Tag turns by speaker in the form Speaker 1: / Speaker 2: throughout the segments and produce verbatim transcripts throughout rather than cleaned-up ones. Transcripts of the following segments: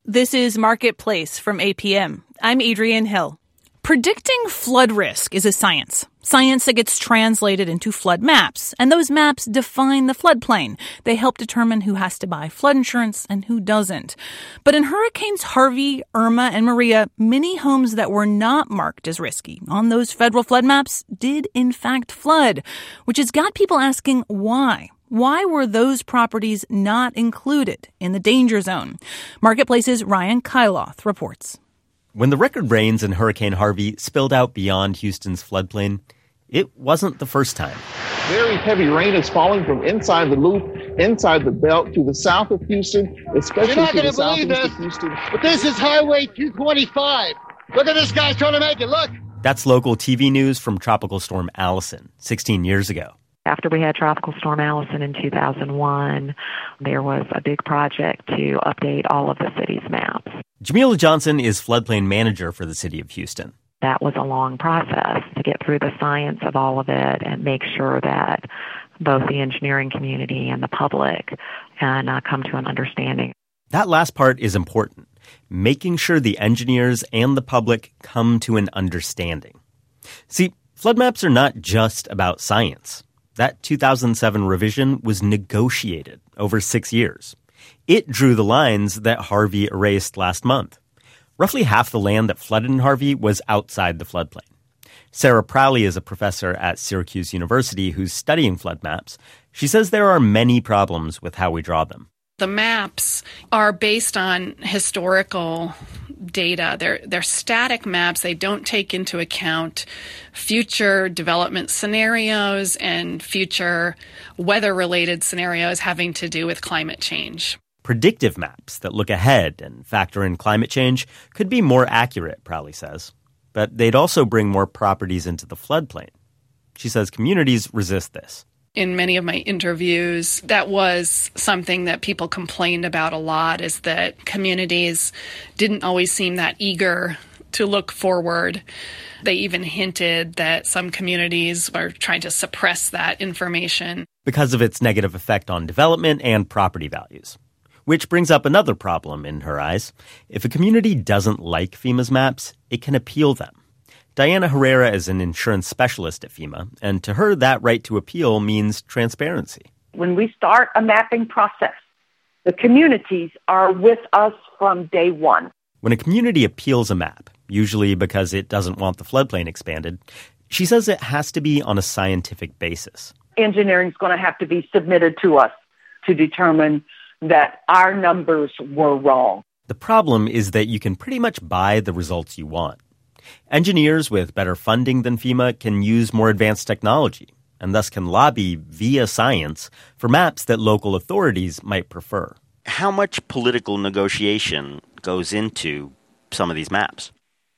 Speaker 1: This is Marketplace from A P M. I'm Adrienne Hill. Predicting flood risk is a science. Science that gets translated into flood maps. And those maps define the floodplain. They help determine who has to buy flood insurance and who doesn't. But in Hurricanes Harvey, Irma, and Maria, many homes that were not marked as risky on those federal flood maps did in fact flood, which has got people asking why. Why were those properties not included in the danger zone? Marketplace's Ryan Kailath reports.
Speaker 2: When the record rains in Hurricane Harvey spilled out beyond Houston's floodplain, it wasn't the first time.
Speaker 3: Very heavy rain is falling from inside the loop, inside the belt, to the south of Houston, especially
Speaker 4: You're not
Speaker 3: to the
Speaker 4: gonna believe
Speaker 3: southeast
Speaker 4: this,
Speaker 3: of Houston.
Speaker 4: But this is Highway two twenty-five. Look at this guy's trying to make it. Look.
Speaker 2: That's local T V news from Tropical Storm Allison sixteen years ago.
Speaker 5: After we had Tropical Storm Allison in two thousand one, there was a big project to update all of the city's maps.
Speaker 2: Jamila Johnson is floodplain manager for the city of Houston.
Speaker 5: That was a long process to get through the science of all of it and make sure that both the engineering community and the public can uh, come to an understanding.
Speaker 2: That last part is important, making sure the engineers and the public come to an understanding. See, flood maps are not just about science. That two thousand seven revision was negotiated over six years. It drew the lines that Harvey erased last month. Roughly half the land that flooded in Harvey was outside the floodplain. Sarah Prowley is a professor at Syracuse University who's studying flood maps. She says there are many problems with how we draw them.
Speaker 6: The maps are based on historical data. They're, they're static maps. They don't take into account future development scenarios and future weather-related scenarios having to do with climate change.
Speaker 2: Predictive maps that look ahead and factor in climate change could be more accurate, Prowley says. But they'd also bring more properties into the floodplain. She says communities resist this.
Speaker 6: In many of my interviews, that was something that people complained about a lot, is that communities didn't always seem that eager to look forward. They even hinted that some communities were trying to suppress that information
Speaker 2: because of its negative effect on development and property values. Which brings up another problem in her eyes. If a community doesn't like FEMA's maps, it can appeal them. Diana Herrera is an insurance specialist at FEMA, and to her, that right to appeal means transparency.
Speaker 7: When we start a mapping process, the communities are with us from day one.
Speaker 2: When a community appeals a map, usually because it doesn't want the floodplain expanded, she says it has to be on a scientific basis.
Speaker 7: Engineering is going to have to be submitted to us to determine that our numbers were wrong.
Speaker 2: The problem is that you can pretty much buy the results you want. Engineers with better funding than FEMA can use more advanced technology and thus can lobby via science for maps that local authorities might prefer.
Speaker 8: How much political negotiation goes into some of these maps?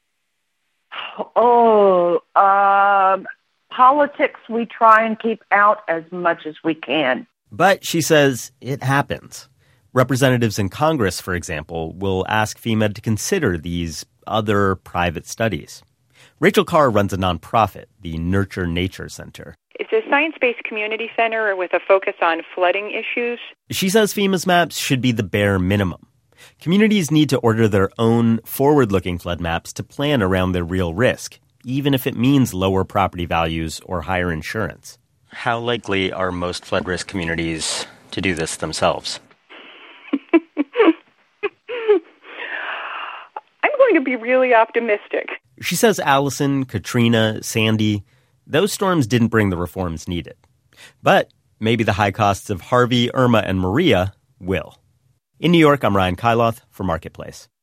Speaker 7: Oh, uh, politics we try and keep out as much as we can.
Speaker 2: But she says it happens. Representatives in Congress, for example, will ask FEMA to consider these other private studies. Rachel Carr runs a nonprofit, the Nurture Nature Center.
Speaker 9: It's a science-based community center with a focus on flooding issues.
Speaker 2: She says FEMA's maps should be the bare minimum. Communities need to order their own forward-looking flood maps to plan around their real risk, even if it means lower property values or higher insurance.
Speaker 8: How likely are most flood risk communities to do this themselves?
Speaker 9: I'm going to be really optimistic.
Speaker 2: She says Allison, Katrina, Sandy, those storms didn't bring the reforms needed. But maybe the high costs of Harvey, Irma, and Maria will. In New York, I'm Ryan Kailath for Marketplace.